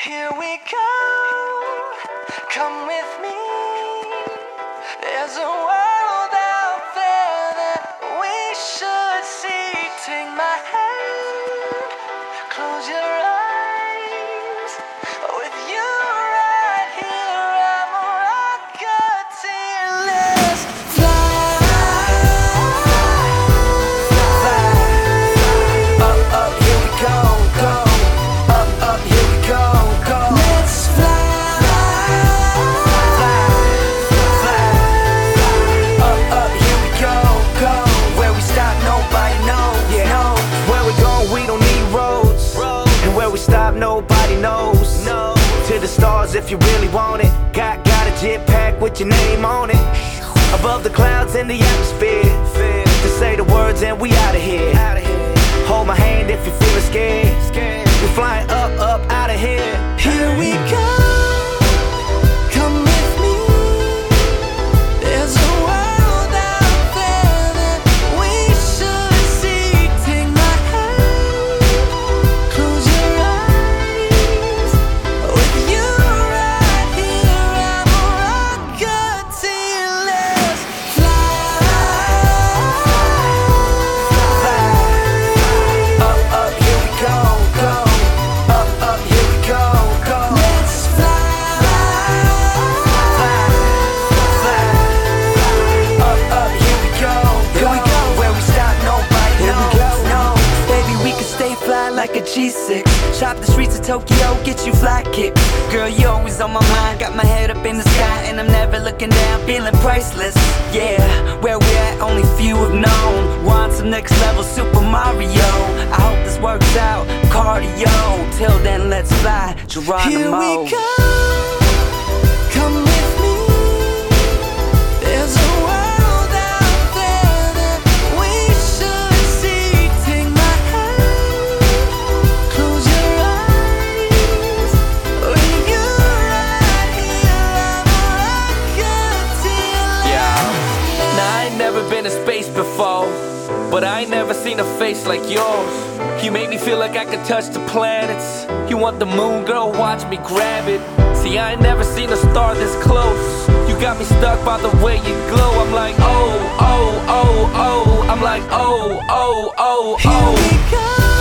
Here we go, come with me. There's a world out there that we should see. Take my hand, close your eyes. With you right here, I'm a rocketeer. Let's fly. Up, up, here we go, go. Up, up, here we go, go. Let's fly. Up, up, here we go, go. Where we stop, nobody knows. Yeah, no. Where we going, we don't need roads. And where we stop, nobody knows. No. To the stars if you really want it. Got a jetpack with your name on it. Above the clouds in the atmosphere. To say the words and we out of here. Hold my hand if you're feeling scared. We're flying up, up, out of here. Here we go, come with me. There's a world out there that we should see. Take my hand, close your eyes. With you right here, I'm a rocketeer. Let's fly. Up, up, here we go, go. Up, up, here we go, go. Let's fly. Up, up, here we go, Here we go. Where we stop, nobody Here we knows. go. No. Baby, we can stay fly like a G6. Shop the streets of Tokyo, get you fly kicks. Girl, you always on my mind. Got my head up in the sky and I'm never looking down, feeling priceless. Yeah, where we at, only few have known. Want some next level Super Mario. I hope this works out, cardio. Till then, let's fly, Geronimo. Here we go, come with me. There's a world out there that we should see. Take my hand, close your eyes. With you right here, I'm a rocketeer. Yeah. Now I ain't never been to space before, but I ain't never seen a face like yours. You make me feel like I could touch the planets. You want the moon, girl, watch me grab it. See, I ain't never seen a star this close. You got me stuck by the way you glow. I'm like, oh, oh, oh, oh. I'm like, oh, oh, oh, Here oh. we go.